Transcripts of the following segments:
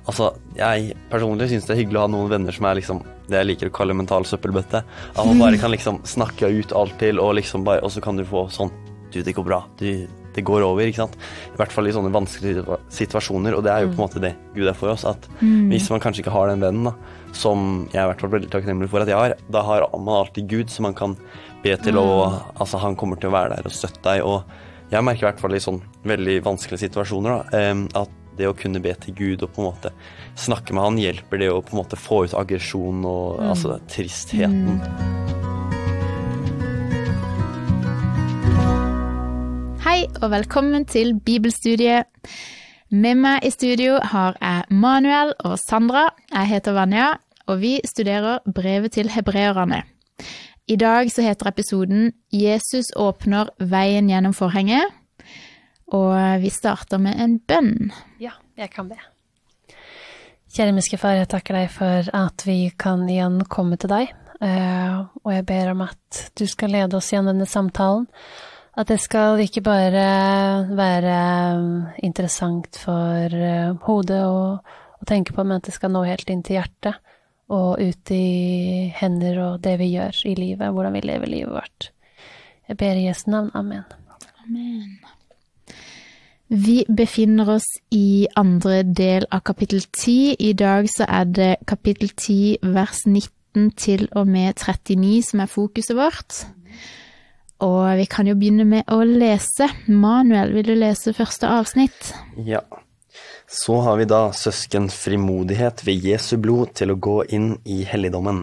altså, jeg personlig synes det er hyggelig å ha noen venner som er liksom, det jeg liker å kalle mental søppelbøtte. At man bare kan liksom snakke ut alt til, og liksom bare, og så kan du få sånn, du, det går bra, det går over, ikke sant? I hvert fall i sånne vanskelige situasjoner, og det er jo på en måte det Gud er for oss, at hvis man kanskje ikke har den vennen da, som jeg er i hvert fall veldig takknemlig for at jeg har, da har man alltid Gud som man kan be til, og altså, han kommer til å være der og støtte deg, og jeg merker i hvert fall i sånn veldig vanskelige situasjoner da, at det å kunne be til Gud og på en måte snakke med han hjelper det å på en måte få ut aggresjon og altså tristheten. Hei og velkommen til Bibelstudiet. Med meg i studio har jeg Manuel og Sandra. Jeg heter Vanja, og vi studerer brevet til hebreerne. I dag så heter episoden Jesus åpner veien gjennom forhenget, og vi starter med en bønn. Ja, jeg kan be. Kjære himmelske Far, jeg takker deg for at vi kan igjen komme til deg, og jeg ber om at du skal lede oss gjennom denne samtalen, at det skal ikke bare være interessant for hodet å tenke på, men at det skal nå helt inn til hjertet, og ut i hender og det vi gjør i livet, hvordan vi lever livet vårt. Jeg ber i Jesu navn. Amen. Amen. Vi befinner oss i andre del av kapittel 10. I dag så er det kapittel 10, vers 19 til og med 39 som er fokuset vårt. Og vi kan jo begynne med å lese. Manuel, vil du lese første avsnitt? Ja. Så har vi da søsken frimodighet ved Jesu blod til å gå inn i helligdommen.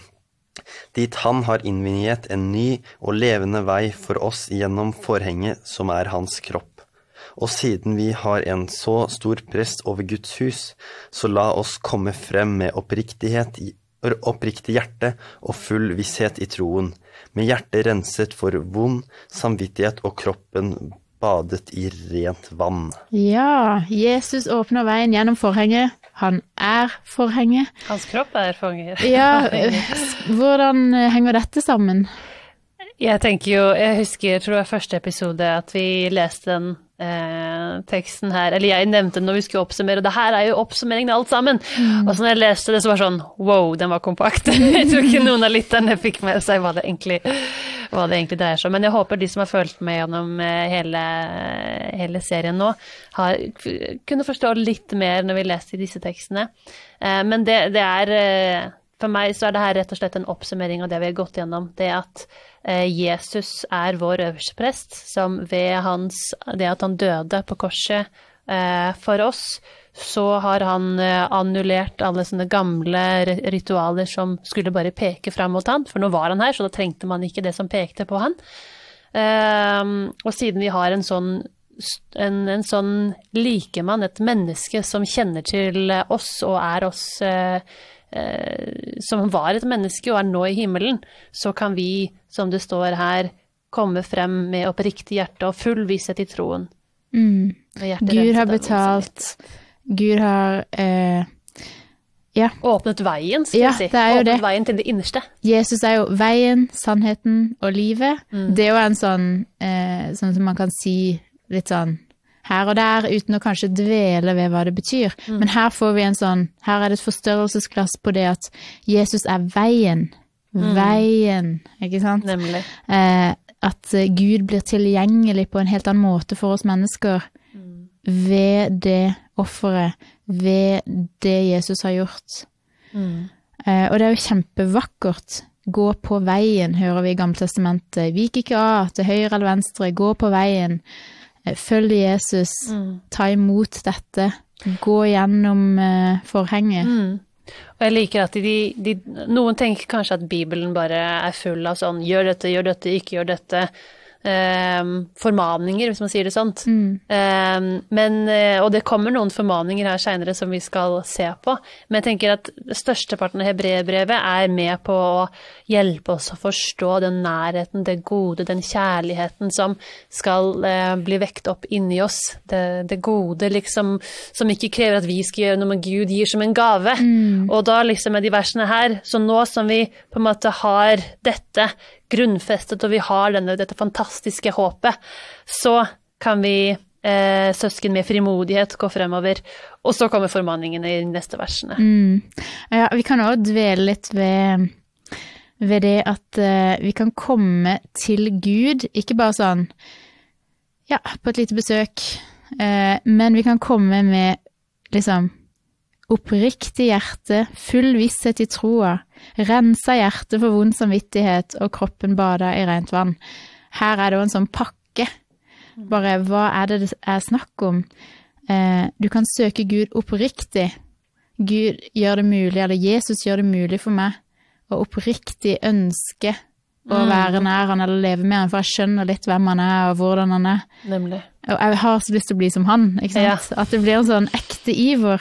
Dit han har innviet en ny og levende vei for oss gjennom forhenget som er hans kropp. Og siden vi har en så stor prest over Guds hus, så la oss komme frem med oppriktig hjerte og full visshet i troen, med hjertet renset for vond samvittighet og kroppen badet i rent vann. Ja, Jesus åpner veien gjennom forhenget. Han er forhenget. Hans kropp er forhenget. Ja, hvordan henger dette sammen? Jeg tror det var første episode at vi leste den teksten her, eller jeg nevnte den når vi skulle oppsummere, og det her er jo oppsummeringen av alt sammen. Og så når jeg leste det, så var det sånn, wow, den var kompakt. Jeg tror ikke noen av lytterne fikk med seg hva det egentlig dreier seg om. Men jeg håper de som har følt med gjennom hele serien nå, kunne forstå litt mer når vi leste disse tekstene. Men det er, for meg så er det her rett og slett en oppsummering av det vi har gått gjennom. Det at Jesus er vår øverste prest, som ved det at han døde på korset for oss, så har han annullert alle sånne gamle ritualer som skulle bare peke frem mot han, for nå var han her, så da trengte man ikke det som pekte på han. Og siden vi har en sånn likemann, et menneske som kjenner til oss og er oss, som var et menneske og er nå i himmelen, så kan vi, som det står her, komme frem med oppriktig hjerte og full visshet i troen. Gud har betalt, Gud har åpnet veien, skal jeg si. Åpnet veien til det innerste. Jesus er jo veien, sannheten og livet. Det er jo en sånn som man kan si litt sånn her og der, uten å kanskje dvele ved hva det betyr. Men her får vi her er det et forstørrelsesglass på det at Jesus er veien. Veien, ikke sant? Nemlig. At Gud blir tilgjengelig på en helt annen måte for oss mennesker ved det offeret, ved det Jesus har gjort. Og det er jo kjempevakkert. Gå på veien, hører vi i Gamle Testamentet. Vik ikke av til høyre eller venstre, gå på veien. Følg Jesus, ta imot dette, gå gjennom forhenget. Og jeg liker at noen tenker kanskje at Bibelen bare er full av sånn, gjør dette, ikke gjør dette, formaninger, hvis man sier det sånt. Og det kommer noen formaninger her senere som vi skal se på, men jeg tenker at størsteparten av Hebreerbrevet er med på å hjelpe oss å forstå den nærheten, det gode, den kjærligheten som skal bli vekt opp inni oss, det gode liksom, som ikke krever at vi skal gjøre noe, men Gud gir som en gave. Og da liksom med de versene her, så nå som vi på en måte har dette grunnfestet, og vi har dette fantastiske håpet, så kan vi søsken med frimodighet gå fremover, og så kommer formaningene i neste versene. Ja, vi kan også dvele litt ved det at vi kan komme til Gud, ikke bare sånn, ja, på et lite besøk, men vi kan komme med liksom oppriktig hjerte, full visshet i troa, rensa hjerte for vond samvittighet og kroppen bada i rent vann. Her er det jo en sånn pakke. Bare, hva er det snakk om? Du kan søke Gud oppriktig. Gud gjør det mulig, eller Jesus gjør det mulig for meg å oppriktig ønske å være nær han eller leve med han, for jeg skjønner litt hvem han er og hvordan han er. Nemlig. Og jeg har så lyst til å bli som han, ikke sant? Ja. At det blir en sånn ekte iver.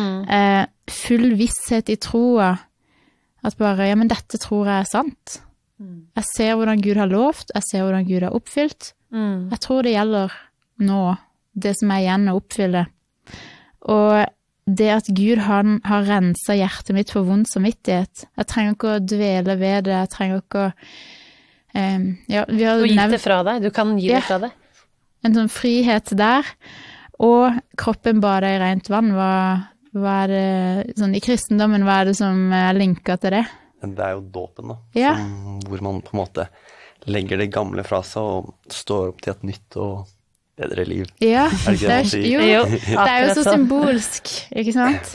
Full visshet i troa. At bare, ja, men dette tror jeg er sant. Jeg ser hvordan Gud har lovt, jeg ser hvordan Gud har oppfylt. Jeg tror det gjelder nå, det som er igjen å oppfylle. Og det at Gud har renset hjertet mitt for vond samvittighet. Jeg trenger ikke å dvele ved det, jeg trenger ikke å ja, vi har gitt det fra deg, du kan gi det fra deg. En sånn frihet der, og kroppen bader i rent vann. Hva er det, sånn i kristendommen, hva er det som er linket til det? Det er jo dåpen da, hvor man på en måte legger det gamle fra seg og står opp til et nytt og bedre liv. Ja, er det ikke det man sier? Jo, det er jo så symbolsk, ikke sant?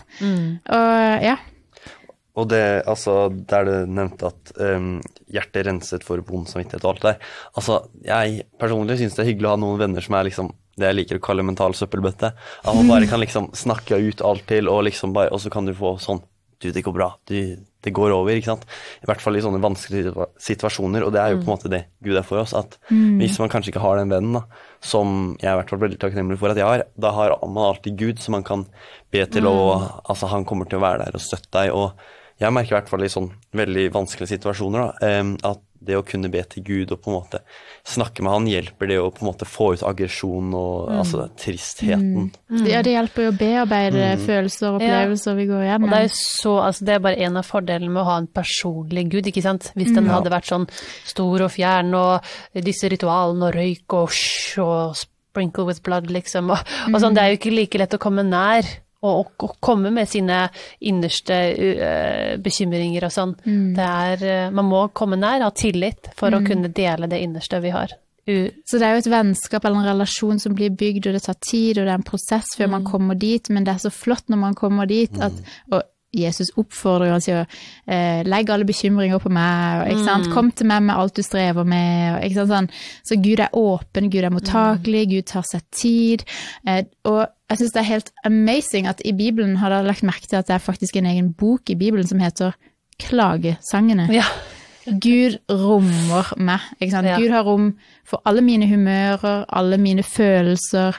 Og ja. Og det, altså, der du nevnte at hjertet renset for vond samvittighet og alt der. Altså, jeg personlig synes det er hyggelig å ha noen venner som er liksom, det jeg liker å kalle mental søppelbøtte. At man bare kan liksom snakke ut alt til, og liksom bare, og så kan du få sånn, du, det går bra, det går over, ikke sant? I hvert fall i sånne vanskelige situasjoner, og det er jo på en måte det Gud er for oss, at hvis man kanskje ikke har den vennen da, som jeg er i hvert fall veldig takknemlig for at jeg har, da har man alltid Gud som man kan be til, og altså, han kommer til å være der og støtte deg, og jeg merker i hvert fall i sånn veldig vanskelige situasjoner da, at det å kunne be til Gud og på en måte snakke med han hjelper det å på en måte få ut aggresjon og altså tristheten. Ja, det hjelper jo å bearbeide følelser og opplevelser vi går igjennom. Og det er så, altså det er bare en av fordelene med å ha en personlig Gud, ikke sant? Hvis den hadde vært sånn stor og fjern og disse ritualene og røyk og sprinkle with blood liksom, og sånn, det er jo ikke like lett å komme nær og komme med sine innerste bekymringer og sånn. Det er, man må komme nær, ha tillit for å kunne dele det innerste vi har. Så det er jo et vennskap eller en relasjon som blir bygd, og det tar tid, og det er en prosess før man kommer dit, men det er så flott når man kommer dit, at, og Jesus oppfordrer oss til å legge alle bekymringer på meg, og, ikke sant? Kom til meg med alt du strever med, og, ikke sant? Sånn. Så Gud er åpen, Gud er mottakelig, Gud tar seg tid, og jeg synes det er helt amazing at i Bibelen har dere lagt merke til at det er faktisk en egen bok i Bibelen som heter Klagesangene. Ja. Gud rommer meg, ikke sant? Ja. Gud har rom for alle mine humører, alle mine følelser.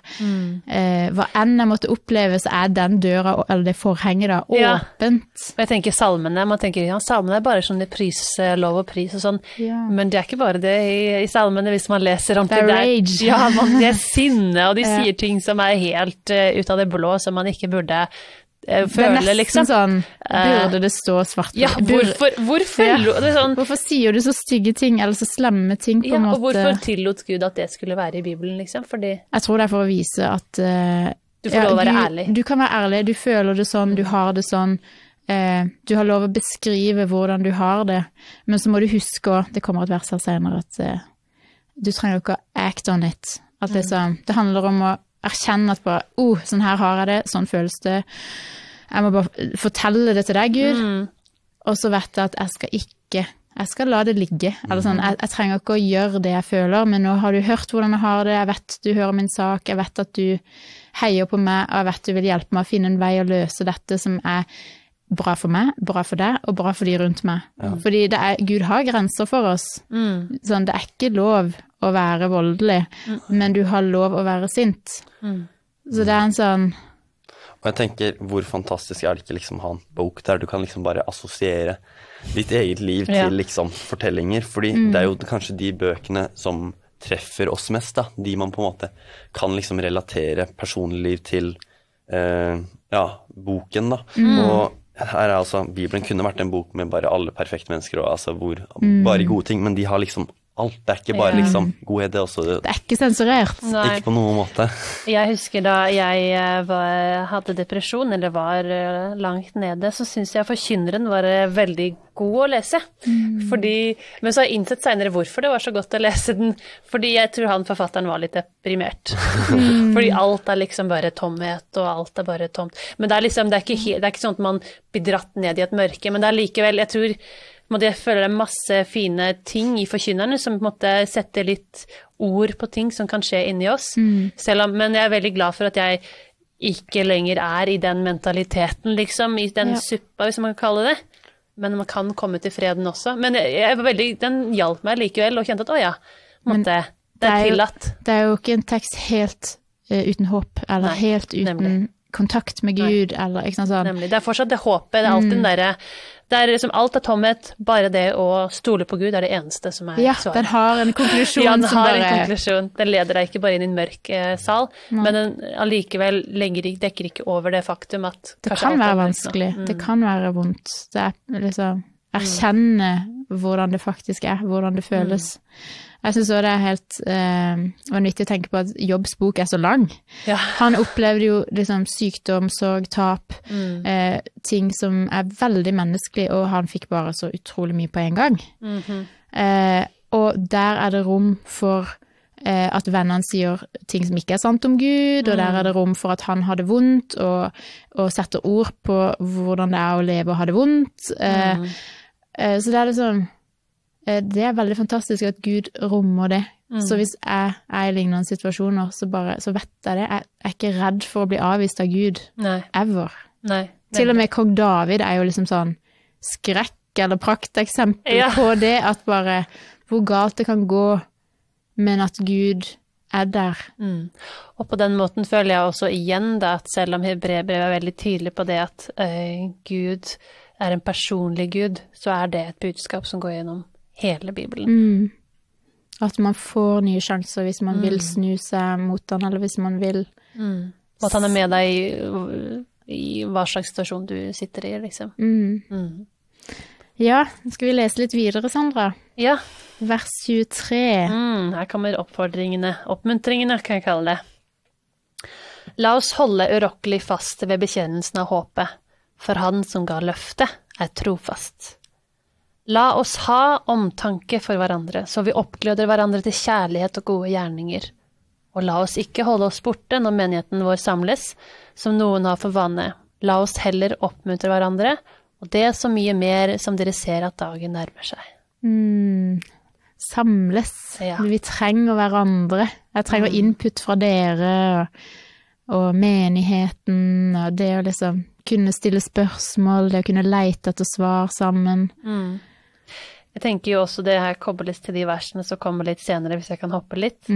Hva enn jeg måtte oppleve, så er den døra, eller det forhenget da, åpent. Og jeg tenker salmene, man tenker, ja, salmene er bare sånn lov og pris og sånn, men det er ikke bare det i salmene hvis man leser om det. Det er rage. Ja, det er sinne, og de sier ting som er helt ut av det blå, som man ikke burde føle, liksom. Det er nesten sånn, burde det stå svart på? Ja, hvorfor sier du så stygge ting, eller så slemme ting på en måte? Og hvorfor tillot Gud at det skulle være i Bibelen, liksom? Fordi jeg tror det er for å vise at du får lov å være ærlig. Du kan være ærlig, du føler det sånn, du har det sånn, du har lov å beskrive hvordan du har det, men så må du huske, det kommer et vers her senere, at du trenger ikke å act on it. At det handler om å erkjenne at bare, sånn her har jeg det, sånn føles det. Jeg må bare fortelle det til deg, Gud. Og så vet jeg at jeg skal la det ligge. Eller sånn, jeg trenger ikke å gjøre det jeg føler, men nå har du hørt hvordan jeg har det, jeg vet du hører min sak, jeg vet at du heier på meg, og jeg vet du vil hjelpe meg å finne en vei å løse dette som er bra for meg, bra for deg, og bra for de rundt meg. Fordi Gud har grenser for oss. Sånn, det er ikke lov å være voldelig, men du har lov å være sint. Så det er en sånn... Og jeg tenker, hvor fantastisk er det ikke liksom ha en bok der du kan liksom bare assosiere ditt eget liv til liksom fortellinger, fordi det er jo kanskje de bøkene som treffer oss mest da, de man på en måte kan liksom relatere personlig liv til boken da. Og her er altså, Bibelen kunne vært en bok med bare alle perfekte mennesker, og altså bare gode ting, men de har liksom alt. Det ikke bare liksom godhet, det også. Det ikke sensurert. Nei. Ikke på noen måte. Jeg husker da jeg hadde depresjon, eller var langt nede, så synes jeg Forkynneren var veldig god å lese. Men så har jeg innsett senere hvorfor det var så godt å lese den, fordi jeg tror forfatteren var litt deprimert. Fordi alt liksom bare tomhet, og alt bare tomt. Men det liksom, det er ikke sånn at man blir dratt ned i et mørke, men det likevel, jeg tror, jeg føler det masse fine ting i Forkynnerne som måtte sette litt ord på ting som kan skje inni oss. Men jeg veldig glad for at jeg ikke lenger i den mentaliteten, liksom, i den suppa, hvis man kan kalle det. Men man kan komme til freden også. Men den hjalp meg likevel, og kjente at, det tillatt. Det jo ikke en tekst helt uten håp, eller helt uten nemlig. Kontakt med Gud, eller ikke sant sånn. Nemlig, det fortsatt det håpet, det alltid den der, det liksom alt tomhet, bare det å stole på Gud det eneste som svaret. Ja, den har en konklusjon den har en konklusjon. Den leder deg ikke bare inn i en mørk sal, men den allikevel dekker ikke over det faktum at det kan være vanskelig, det kan være vondt. Det liksom erkjenne hvordan det faktisk hvordan det føles. Jeg synes også det helt vanvittig å tenke på at Jobbs bok så lang. Ja. Han opplevde jo liksom sykdom, sorg, tap, ting som veldig menneskelig, og han fikk bare så utrolig mye på en gang. Og der det rom for at vennene sier ting som ikke sant om Gud, og der det rom for at han hadde vondt, og setter ord på hvordan det å leve og ha det vondt. Så det liksom det veldig fantastisk at Gud rommer det. Så hvis jeg i lignende situasjoner, så vet jeg det. Jeg ikke redd for å bli avvist av Gud. Nei. Ever. Nei. Til og med kong David jo liksom sånn skrekk eller prakteksempel på det, at bare hvor galt det kan gå, men at Gud der. Og på den måten føler jeg også igjen da, at selv om Hebreerbrevet veldig tydelig på det at Gud en personlig Gud, så det et budskap som går gjennom hele Bibelen. At man får nye sjanser hvis man vil snu seg mot han, eller hvis man vil. Og at han med deg i hva slags situasjon du sitter i, liksom. Ja, skal vi lese litt videre, Sandra? Ja. Vers 23. Her kommer oppmuntringene, kan jeg kalle det. La oss holde urokkelig fast ved bekjennelsen av håpet, for han som ga løftet trofast. La oss ha omtanke for hverandre, så vi oppgløder hverandre til kjærlighet og gode gjerninger. Og la oss ikke holde oss borte når menigheten vår samles, som noen har for vane. La oss heller oppmuntre hverandre, og det så mye mer som dere ser at dagen nærmer seg. Samles. Ja. Vi trenger hverandre. Jeg trenger input fra dere, og menigheten, og det å liksom kunne stille spørsmål, det å kunne leite etter svar sammen. Jeg tenker jo også det her kobles til de versene som kommer litt senere, hvis jeg kan hoppe litt,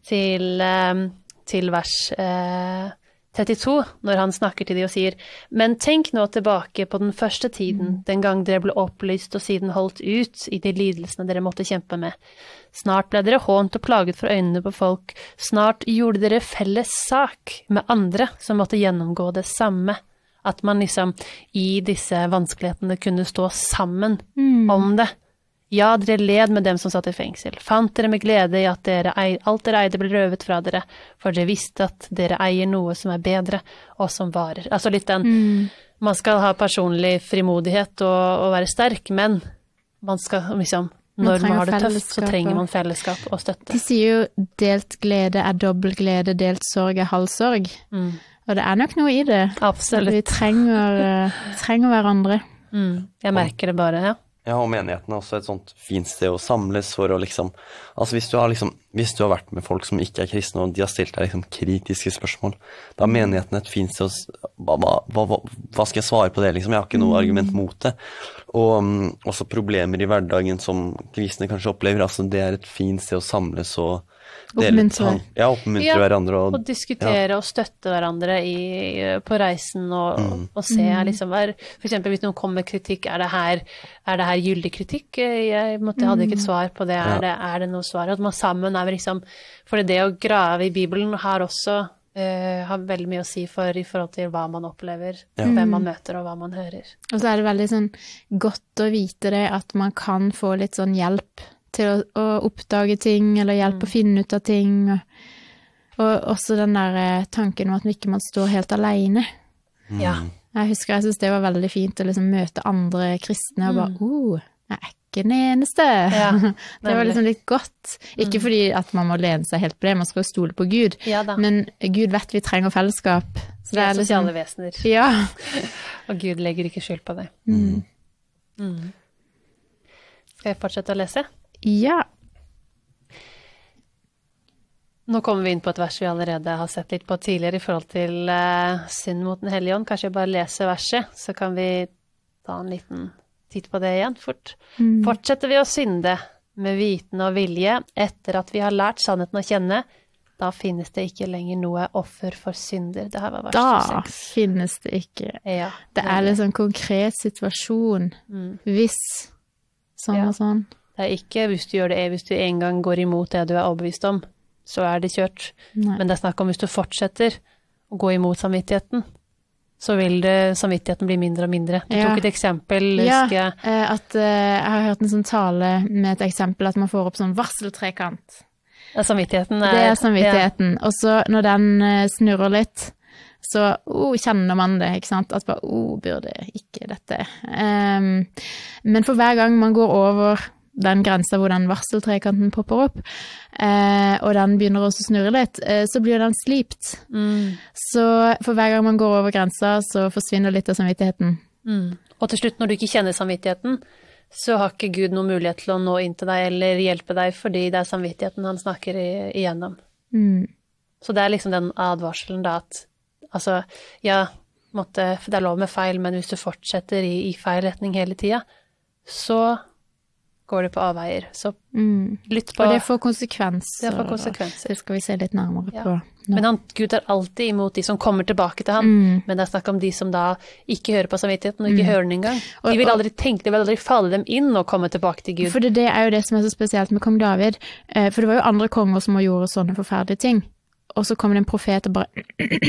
til vers 32, når han snakker til de og sier, men tenk nå tilbake på den første tiden, den gang dere ble opplyst og siden holdt ut i de lidelsene dere måtte kjempe med. Snart ble dere hånt og plaget for øynene på folk, snart gjorde dere felles sak med andre som måtte gjennomgå det samme. At man liksom i disse vanskelighetene kunne stå sammen om det. Ja, dere led med dem som satt i fengsel. Fant dere med glede i at alt dere eide ble røvet fra dere, for dere visste at dere eier noe som bedre og som varer. Altså litt man skal ha personlig frimodighet og være sterk, men man skal liksom, når man har det tøft, så trenger man fellesskap og støtte. De sier jo delt glede dobbelt glede, delt sorg halv sorg. Og det nok noe i det. Absolutt. Vi trenger hverandre. Jeg merker det bare, ja. Ja, og menigheten også et sånt fint sted å samles for å liksom, altså hvis du har vært med folk som ikke kristne, og de har stilt deg liksom kritiske spørsmål, da er menigheten et fint sted å, hva skal jeg svare på det liksom, jeg har ikke noe argument mot det, og også problemer i hverdagen som kristne kanskje opplever, altså det er et fint sted å samles og oppmuntre hverandre. Og diskutere og støtte hverandre på reisen og se liksom, for eksempel hvis noen kommer med kritikk, er det her gyldig kritikk? Jeg hadde ikke et svar på det, er det noe svar? At man sammen liksom, for det å grave i Bibelen har også har veldig mye å si i forhold til hva man opplever, hvem man møter og hva man hører. Og så er det veldig sånn godt å vite det, at man kan få litt sånn hjelp til å oppdage ting, eller hjelpe å finne ut av ting, og også den der tanken om at man ikke står helt alene. Ja. Jeg husker, jeg synes det var veldig fint å liksom møte andre kristne, og bare, jeg ikke den eneste. Ja, det var liksom litt godt. Ikke fordi at man må lene seg helt på det, man skal stole på Gud, men Gud vet vi trenger fellesskap. Så det er liksom, sosiale vesener. Ja. Og Gud legger ikke skyld på det. Skal jeg fortsette å lese? Ja. Nå kommer vi inn på et vers vi allerede har sett litt på tidligere i forhold til synd mot den hellige ånd. Kanskje jeg bare leser verset, så kan vi ta en liten titt på det igjen fort. Fortsetter vi å synde med viten og vilje etter at vi har lært sannheten å kjenne, da finnes det ikke lenger noe offer for synder. Det her var vers 26. Da finnes det ikke. Ja, det er liksom en konkret situasjon. Hvis sånn og sånn. Det er ikke hvis du gjør det, hvis du en gang går imot det du er overbevist om, så er det kjørt. Nei. Men det er snakk om hvis du fortsetter å gå imot samvittigheten, så vil samvittigheten bli mindre og mindre. Du tok et eksempel, husker jeg. At jeg har hørt en sånn tale med et eksempel at man får opp sånn varseltrekant. Ja, samvittigheten det er samvittigheten. Og så når den snurrer litt, så kjenner man det, ikke sant? At bare, burde ikke dette. Men for hver gang man går over den grensen hvor den varseltrekanten popper opp, og den begynner også å snurre litt, så blir den slipt. Så for hver gang man går over grensen, så forsvinner litt av samvittigheten. Og til slutt, når du ikke kjenner samvittigheten, så har ikke Gud noen mulighet til å nå inn til deg eller hjelpe deg, fordi det er samvittigheten han snakker igjennom. Så det er liksom den advarselen da, at altså, for det er lov med feil, men hvis du fortsetter i feil retning hele tiden, så går det på avveier. Så lytt på... Og det får konsekvenser. Det får konsekvenser. Det skal vi se litt nærmere på. Nå. Men Gud er alltid imot de som kommer tilbake til han. Men det er snakk om de som da ikke hører på samvittigheten, og ikke hører den engang. De vil aldri falle dem inn og komme tilbake til Gud. For det er jo det som er så spesielt med kong David. For det var jo andre konger som gjorde sånne forferdelige ting. Og så kom det en profet og bare...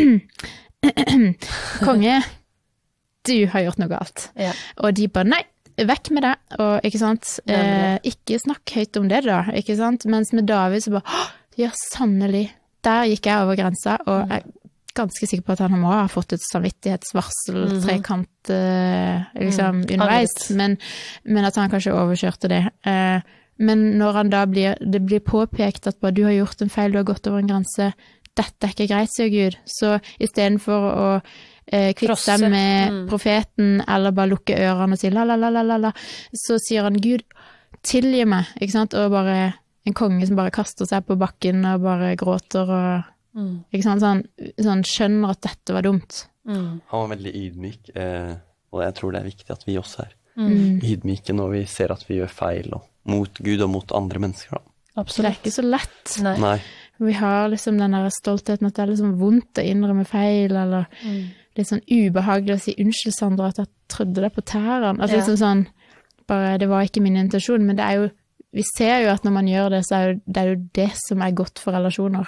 Konge, du har gjort noe galt. Ja. Og de bare, nei, vekk med det, og ikke sant, ikke snakk høyt om det da, ikke sant, mens med David så bare, ja, sannelig, der gikk jeg over grensa, og jeg er ganske sikker på at han må ha fått et samvittighetsvarsel, trekant, liksom, underveis, men at han kanskje overkjørte det. Men når han da det blir påpekt at bare, du har gjort en feil, du har gått over en grense, dette er ikke greit, sier Gud, så i stedet for å kvitte seg med profeten, eller bare lukke ørene og si la, så sier han, Gud, tilgi meg, ikke sant? Og bare en konge som bare kaster seg på bakken og bare gråter, og ikke sant? Sånn skjønner at dette var dumt. Han var veldig ydmyk, og jeg tror det er viktig at vi også er ydmyke når vi ser at vi gjør feil, og mot Gud og mot andre mennesker. Da. Absolutt. Det er ikke så lett. Nei. Vi har liksom den der stoltheten at det er liksom vondt å innrømme feil, eller litt sånn ubehagelig å si unnskyld, Sandra, at jeg trodde det på tæren. Altså liksom sånn, bare det var ikke min intensjon, men det er jo, vi ser jo at når man gjør det, så er det jo det som er godt for relasjoner.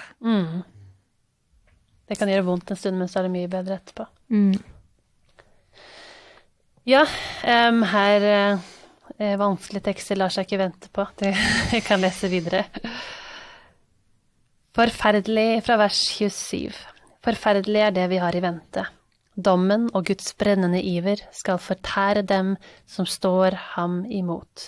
Det kan gjøre vondt en stund, men så er det mye bedre etterpå. Ja, her vanskelige tekster lar seg ikke vente på. Jeg kan lese videre. Forferdelig fra vers 27. Forferdelig er det vi har i vente. Dommen og Guds brennende iver skal fortære dem som står ham imot.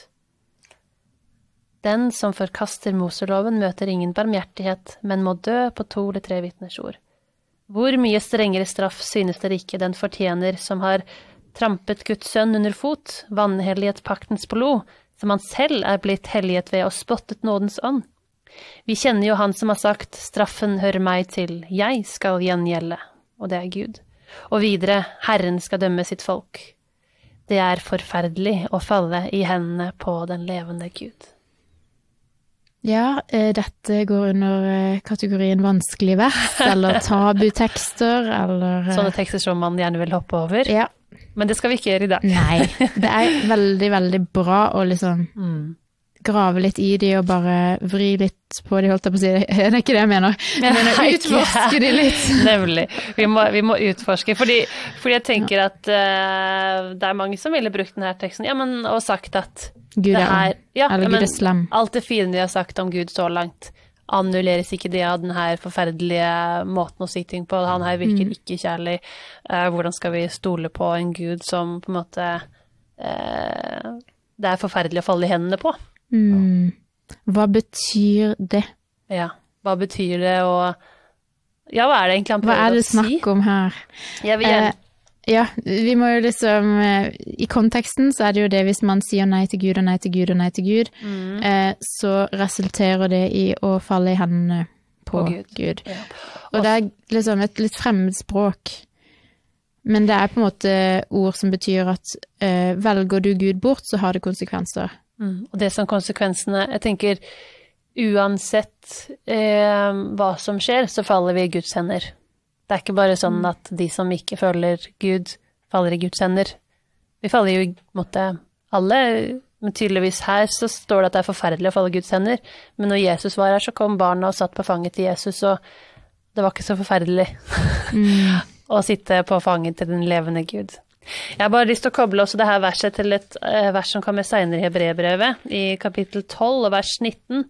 Den som forkaster Moseloven møter ingen barmhjertighet, men må dø på 2 eller 3 vitners ord. Hvor mye strengere straff synes dere ikke den fortjener som har trampet Guds sønn under fot, vanhelliget paktens blod, som han selv er blitt helliget ved og spottet nådens ånd? Vi kjenner jo han som har sagt, straffen hører meg til, jeg skal gjengjelde, og det er Gud. Og videre, Herren skal dømme sitt folk. Det er forferdelig å falle i hendene på den levende Gud. Ja, dette går under kategorien vanskelig vers, eller tabutekster, eller... Sånne tekster som man gjerne vil hoppe over. Ja. Men det skal vi ikke gjøre i dag. Nei, det er veldig, veldig bra å liksom grave litt i de og bare vri litt på de, holdt jeg på å si. Det er ikke det jeg mener. Jeg mener utforske de litt. Nemlig. Vi må utforske, fordi jeg tenker at det er mange som ville brukt denne teksten, og sagt at Gud er ond, eller Gud er slem. Alt det fine vi har sagt om Gud så langt, annulleres ikke det av den her forferdelige måten å si ting på. Han her virker ikke kjærlig. Hvordan skal vi stole på en Gud som på en måte det er forferdelig å falle i hendene på? Hva betyr det? Ja, hva betyr det, og hva er det egentlig han prøver å si? Hva er det snakk om her? Jeg vil gjerne... vi må jo liksom, i konteksten så er det jo det hvis man sier nei til Gud og nei til Gud og nei til Gud, så resulterer det i å falle i hendene på Gud. Ja. Og det er liksom et litt fremmed språk, men det er på en måte ord som betyr at velger du Gud bort, så har det konsekvenser. Og det som konsekvensene, jeg tenker, uansett hva som skjer, så faller vi i Guds hender. Det er ikke bare sånn at de som ikke følger Gud, faller i Guds hender. Vi faller jo i måte alle, men tydeligvis her så står det at det er forferdelig å falle i Guds hender. Men når Jesus var her, så kom barna og satt på fanget til Jesus, og det var ikke så forferdelig å sitte på fanget til den levende Gud. Jeg har bare lyst til å koble også det her verset til et vers som kommer senere i Hebreerbrevet, i kapittel 12 og vers 19.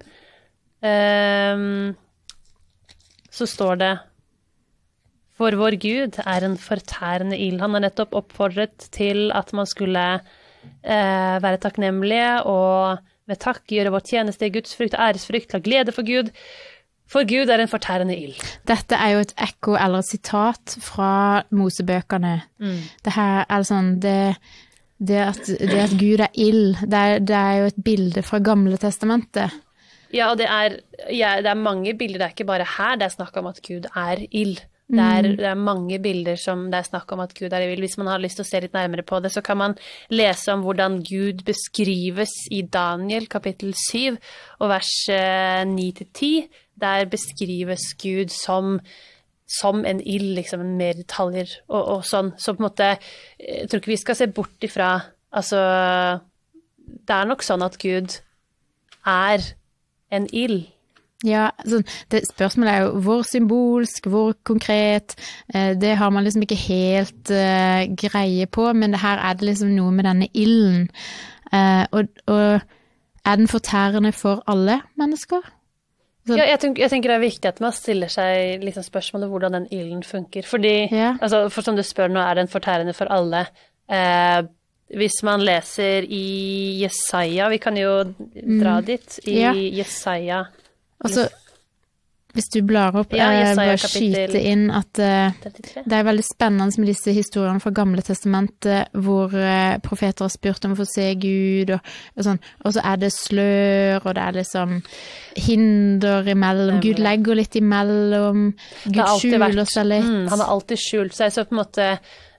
Så står det: For vår Gud er en fortærende ild. Han har nettopp oppfordret til at man skulle være takknemlige og med takk gjøre vår tjeneste i Guds frykt og æresfrykt til glede for Gud. For Gud er en fortærende ild. Dette er jo et ekko eller et sitat fra Mosebøkene. Det her er sånn, det at Gud er ild, det er jo et bilde fra Gamle Testamentet. Ja, og det er mange bilder, det er ikke bare her det er snakk om at Gud er ild. Det er mange bilder som det er snakk om at Gud er ild. Hvis man har lyst til å se litt nærmere på det, så kan man lese om hvordan Gud beskrives i Daniel kapittel 7 og vers 9-10. Der beskrives Gud som en ild, liksom, mer detaljer og sånn. Så på en måte, jeg tror ikke vi skal se bort ifra, altså, det er nok sånn at Gud er en ild. Ja, altså, spørsmålet er jo hvor symbolsk, hvor konkret, det har man liksom ikke helt greie på, men her er det liksom noe med denne ilden. Og er den fortærende for alle mennesker? Ja, jeg tenker det er viktig at man stiller seg liksom spørsmålet hvordan den ilden funker, fordi, altså, for som du spør nå, er den fortærende for alle. Hvis man leser i Jesaja, vi kan jo dra dit, i Jesaja. Altså, hvis du blar opp, bare skyte inn at det er veldig spennende med disse historiene fra Gamle Testamentet, hvor profeter har spurt om å få se Gud, og sånn, og så er det slør, og det er liksom hinder imellom. Gud legger litt imellom, Gud skjuler seg litt. Han har alltid skjult seg, så på en måte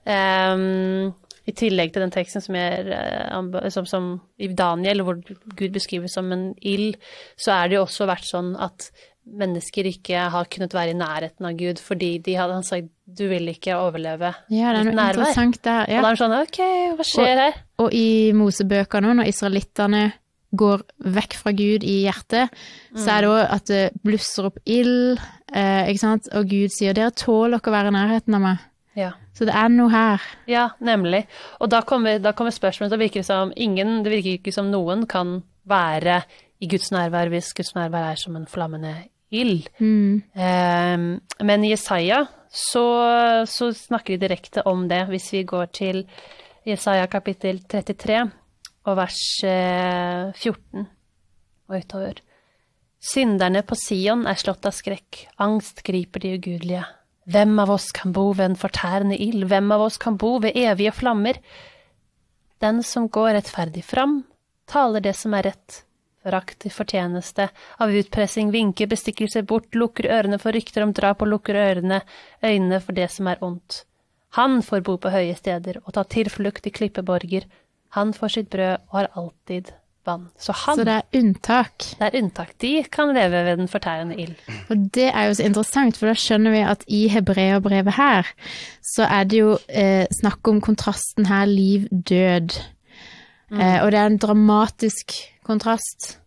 i tillegg til den teksten som i Daniel, hvor Gud beskrives som en ild, så er det jo også vært sånn at mennesker ikke har kunnet være i nærheten av Gud, fordi han sagt, du vil ikke overleve. Ja, det er noe interessant der. Ja. Og da er det sånn, ok, hva skjer her? Og i Mosebøkene, når israelittene går vekk fra Gud i hjertet, så er det også at det blusser opp ild, ikke sant? Og Gud sier, dere tåler ikke å være i nærheten av meg. Ja. Så det er noe her. Ja, nemlig. Og da kommer spørsmålet, det virker ikke som noen kan være i Guds nærvær hvis Guds nærvær er som en flammende ild. Men i Jesaja så snakker de direkte om det, hvis vi går til Jesaja kapittel 33 og vers 14 og utover. Synderne på Sion er slått av skrekk, angst griper de ugudelige. Hvem av oss kan bo ved en fortærende ild? Hvem av oss kan bo ved evige flammer? Den som går rettferdig fram, taler det som er rett. Forakt til fortjeneste, av utpressing, vinker, bestikkelse bort, lukker ørene for rykter om drap og lukker øynene for det som er ondt. Han får bo på høye steder og ta tilflukt i klippeborger. Han får sitt brød og har alltid vann. Så det er unntak. Det er unntak. De kan leve ved den fortærende ild. Og det er jo så interessant, for da skjønner vi at i Hebreerbrevet her, så er det jo snakk om kontrasten her, liv-død. Og det er en dramatisk kontrast.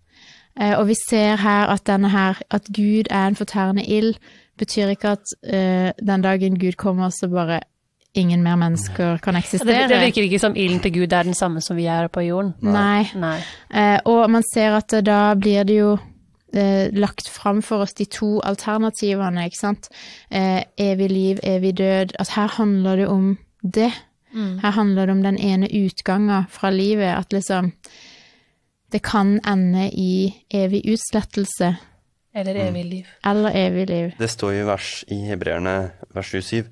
Og vi ser her at at Gud en fortærende ild, betyr ikke at den dagen Gud kommer, så bare ingen mer mennesker kan eksistere. Det virker ikke som ilden til Gud den samme som vi på jorden. Nei. Og man ser at da blir det jo lagt fram for oss de to alternativene, ikke sant? Evig liv, evig død. At her handler det om det. Her handler det om den ene utgangen fra livet, at liksom det kan ende i evig utslettelse. Eller evig liv. Eller evig liv. Det står i i Hebreerne, vers 27,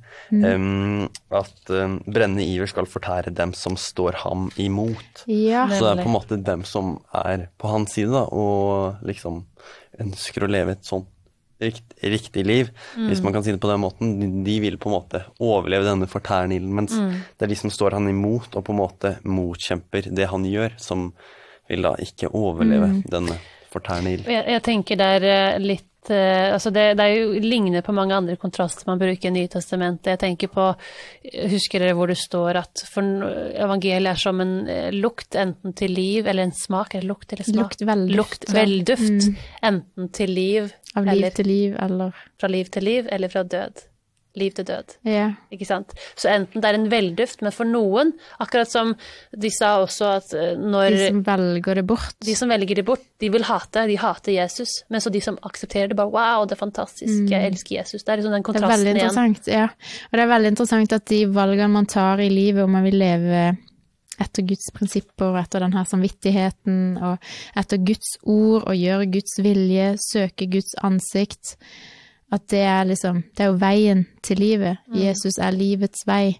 at brennende iver skal fortære dem som står ham imot. Ja. Så det på en måte dem som på hans side da, og liksom ønsker å leve et sånt riktig liv, hvis man kan si det på den måten. De vil på en måte overleve denne fortærende ilden, mens det de som står han imot og på en måte motkjemper det han gjør, som vil da ikke overleve denne fortærende ild. Jeg tenker der litt, altså det jo ligner på mange andre kontraster man bruker i Nye Testamentet. Jeg tenker på, husker dere hvor det står at for evangeliet som en lukt, enten til liv, eller en smak, eller lukt eller smak? Lukt, velduft, enten til liv, av liv til liv, eller fra liv til liv, eller fra død. Liv til død. Ja. Ikke sant? Så enten det en velduft, men for noen, akkurat som de sa også at når de som velger det bort. De som velger det bort, de hater Jesus. Men så de som aksepterer det, bare wow, det fantastisk, jeg elsker Jesus. Det liksom den kontrasten igjen. Det veldig interessant, ja. Og det veldig interessant at de valgene man tar i livet, om man vil leve etter Guds prinsipper, etter denne samvittigheten, og etter Guds ord, og gjøre Guds vilje, søke Guds ansikt, at det liksom, det jo veien til livet. Jesus livets vei.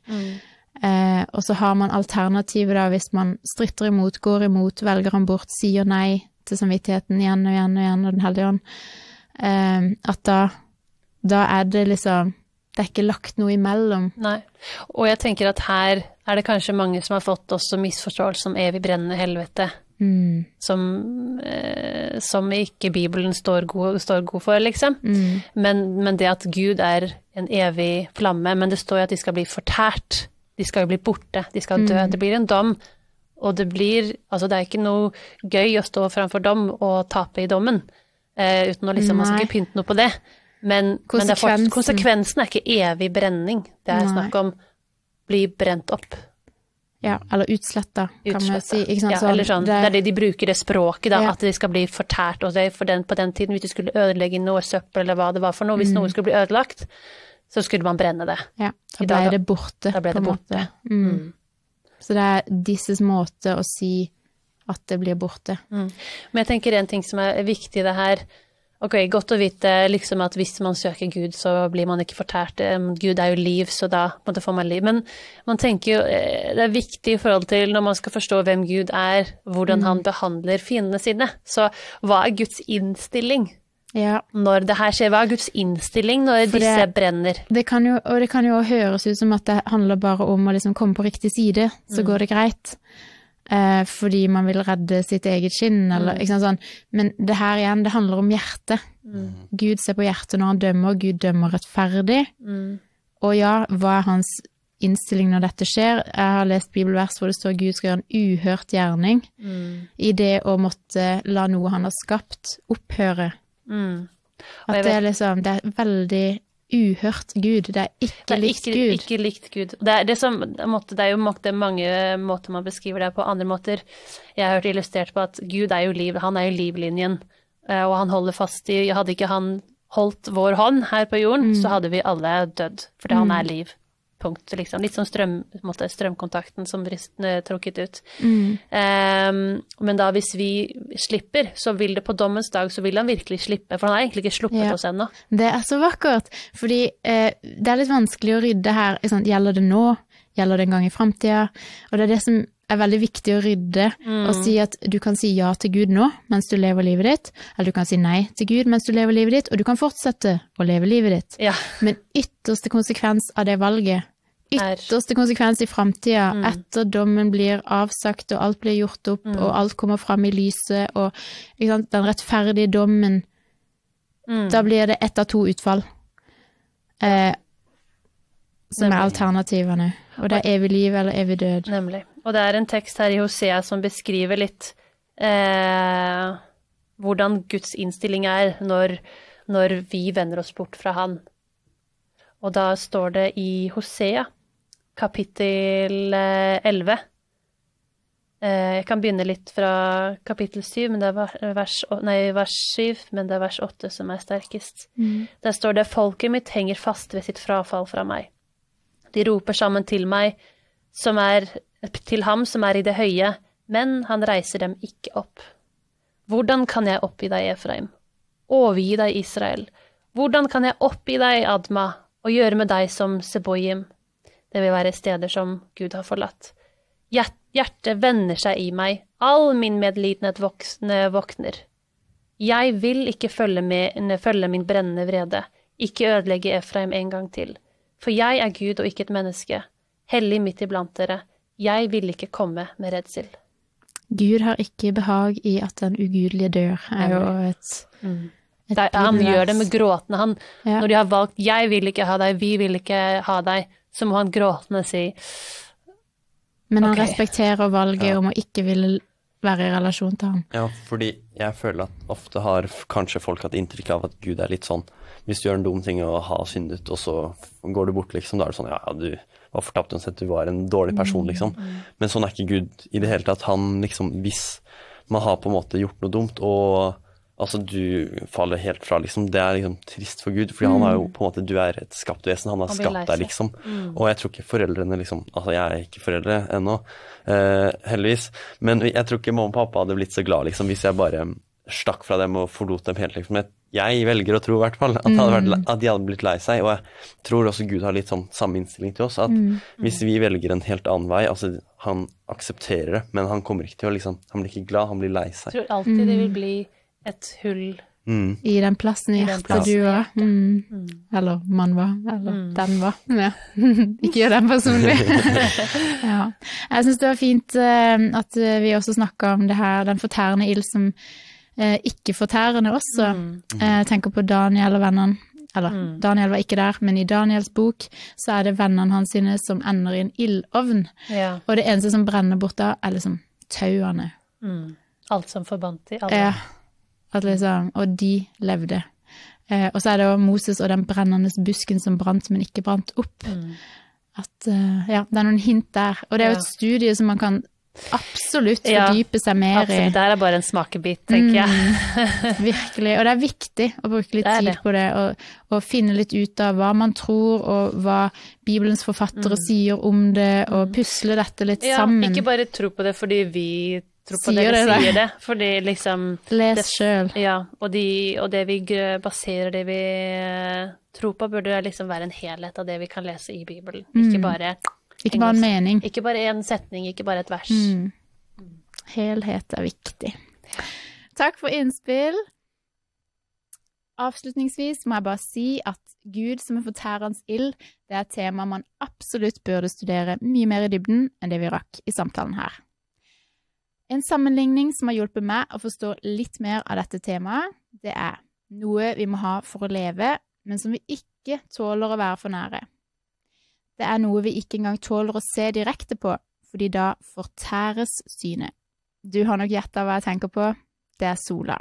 Og så har man alternativet da, hvis man stritter imot, går imot, velger han bort, sier nei til samvittigheten igjen og igjen og igjen, og den hellige ånd. At da det liksom, det ikke lagt noe imellom. Nei, og jeg tenker at her det kanskje mange som har fått også misforståelse om evig brennende helvete. Som ikke Bibelen står god for, liksom. Men det at Gud en evig flamme, men det står jo at de skal bli fortært. De skal jo bli borte, de skal dø. Det blir en dom, og det er ikke noe gøy å stå framfor dom og tape i dommen, uten å liksom, man skal ikke pynte noe på det. Men konsekvensen ikke evig brenning. Det snakk om bli brent opp. Ja, eller utsletta, kan man si. Ikke sant? Ja, eller sånn, det det de bruker det språket, da, at de skal bli fortært, og på den tiden, hvis du skulle ødelegge noe søppel, eller hva det var for noe, hvis noe skulle bli ødelagt, så skulle man brenne det. Ja, da ble det borte, da ble det borte. Så det disses måte å si at det blir borte. Men jeg tenker en ting som viktig i det her, ok, godt å vite liksom at hvis man søker Gud, så blir man ikke fortært. Gud jo liv, så da får man liv. Men man tenker jo, det viktig i forhold til når man skal forstå hvem Gud hvordan han behandler fiendene sine. Så hva Guds innstilling når det her skjer? Hva Guds innstilling når disse brenner? Det kan jo høres ut som at det handler bare om å liksom komme på riktig side, så går det greit. Fordi man vil redde sitt eget skinn, eller ikke sant sånn. Men det her igjen, det handler om hjertet. Gud ser på hjertet når han dømmer, Gud dømmer rettferdig. Og ja, hva hans innstilling når dette skjer? Jeg har lest bibelvers hvor det står Gud skal gjøre en uhørt gjerning i det å måtte la noe han har skapt opphøre. At det liksom, det veldig uhørt Gud, det ikke likt Gud. Ikke likt Gud. Det jo mange måter man beskriver det på, andre måter. Jeg har hørt illustrert på at Gud jo liv, han jo livlinjen, og han holder fast i, hadde ikke han holdt vår hånd her på jorden, så hadde vi alle dødd, fordi han liv. Punkt, liksom. Litt som strømkontakten som trukket ut. Men da hvis vi slipper, så vil det på dommens dag, så vil han virkelig slippe, for han har egentlig ikke sluppet oss ennå. Det så vakkert, fordi det litt vanskelig å rydde her, gjelder det nå, gjelder det en gang i fremtiden, og det det som veldig viktig å rydde, og si at du kan si ja til Gud nå, mens du lever livet ditt, eller du kan si nei til Gud mens du lever livet ditt, og du kan fortsette å leve livet ditt. Men ytterste konsekvens av det valget, ytterste konsekvens i fremtiden, etter dommen blir avsagt, og alt blir gjort opp, og alt kommer fram i lyset, og den rettferdige dommen, da blir det 1 av 2 utfall. Som alternativene, og det evig liv eller evig død. Nemlig. Og det en tekst her i Hosea som beskriver litt hvordan Guds innstilling når vi vender oss bort fra han. Og da står det i Hosea, kapittel 11. Jeg kan begynne litt fra kapittel 7, men det er vers 7, men det er vers 8 som er sterkest. Der står det, folket mitt henger fast ved sitt frafall fra meg. De roper sammen til meg, til ham som er i det høye, men han reiser dem ikke opp. Hvordan kan jeg oppgi deg, Efraim? Overgi deg, Israel. Hvordan kan jeg oppgi deg, Adma, og gjøre med deg som Seboim? Det vil være steder som Gud har forlatt. Hjertet vender seg i meg, all min medlidenhet våkner. Jeg vil ikke følge min brennende vrede, ikke ødelegge Efraim en gang til. For jeg er Gud og ikke et menneske, hellig midt iblant dere. Jeg vil ikke komme med redsel. Gud har ikke behag i at den ugudelige dør, er jo han gjør det med gråtene. Når de har valgt, jeg vil ikke ha deg, vi vil ikke ha deg, så må han gråtende si. Men han respekterer valget om å ikke ville være i relasjon til ham. Ja, fordi jeg føler at ofte har kanskje folk hatt inntrykk av at Gud er litt sånn, hvis du gjør en dum ting og har syndet, og så går du bort, liksom, da er det sånn, ja, du var fortapt uansett, du var en dårlig person, liksom. Men sånn er ikke Gud i det hele tatt. Han, liksom, hvis man har på en måte gjort noe dumt, og altså du faller helt fra, liksom, det er liksom trist for Gud, fordi han er jo på en måte, du er et skapt vesen, han har skapt deg, liksom. Og jeg tror ikke foreldrene, liksom, altså jeg er ikke foreldre ennå, heldigvis, men jeg tror ikke mamma og pappa hadde blitt så glad, liksom, hvis jeg bare stakk fra dem og forlot dem helt, liksom. Jeg velger å tro i hvert fall at de hadde blitt lei seg, og jeg tror også Gud har litt sånn samme innstilling til oss, at hvis vi velger en helt annen vei, altså han aksepterer det, men han kommer ikke til å liksom, han blir ikke glad, han blir lei seg. Jeg tror alltid det vil bli et hull i den plassen i hjertet du var. Eller man var, eller den var. Ja. Ikke gjør den personlig. Ja. Jeg synes det var fint at vi også snakket om det her, den fortærende ild som ikke-fortærende også. Jeg tenker på Daniel og vennene. Eller, Daniel var ikke der, men i Daniels bok så er det vennene hans sine som ender i en ildovn. Ja. Og det eneste som brenner bort da, er liksom tauene. Alt som forbandt i alle. Ja, at liksom, og de levde. Og så er det jo Moses og den brennende busken som brant, men ikke brant opp. At, ja, det er noen hint der. Og det er jo et studie som man kan absolutt fordype seg mer i. Det her er bare en smakebit, tenker jeg. Virkelig, og det er viktig å bruke litt tid på det, og finne litt ut av hva man tror, og hva Bibelens forfattere sier om det, og pusle dette litt sammen. Ikke bare tro på det fordi vi tror på det, sier det, fordi liksom... Les selv. Ja, og det vi baserer det vi tror på, burde liksom være en helhet av det vi kan lese i Bibelen. Ikke bare en mening. Ikke bare en setning, ikke bare et vers. Helhet er viktig. Takk for innspill. Avslutningsvis må jeg bare si at Gud som en fortærende ild, det er et tema man absolutt burde studere mye mer i dybden enn det vi rakk i samtalen her. En sammenligning som har hjulpet meg å forstå litt mer av dette temaet, det er noe vi må ha for å leve, men som vi ikke tåler å være for nære. Det er noe vi ikke engang tåler å se direkte på, fordi da fortæres synet. Du har nok gjettet hva jeg tenker på. Det er sola.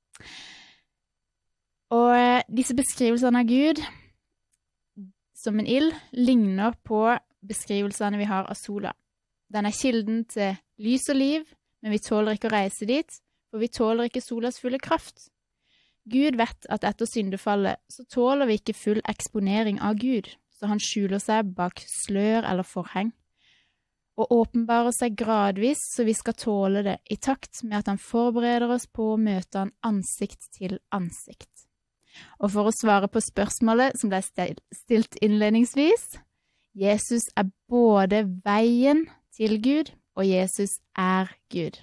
Og disse beskrivelsene av Gud som en ild ligner på beskrivelsene vi har av sola. Den er kilden til lys og liv, men vi tåler ikke å reise dit, for vi tåler ikke solas fulle kraft. Gud vet at etter syndefallet så tåler vi ikke full eksponering av Gud, så han skjuler seg bak slør eller forheng, og åpenbarer seg gradvis så vi skal tåle det, i takt med at han forbereder oss på å møte han ansikt til ansikt. Og for å svare på spørsmålet som ble stilt innledningsvis, Jesus er både veien til Gud, og Jesus er Gud.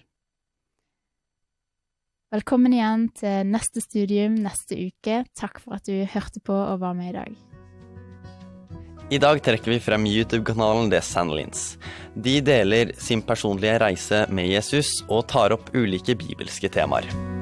Velkommen igjen til neste studium neste uke. Takk for at du hørte på og var med i dag. I dag trekker vi frem YouTube-kanalen The Sandlins. De deler sin personlige reise med Jesus og tar opp ulike bibelske temaer.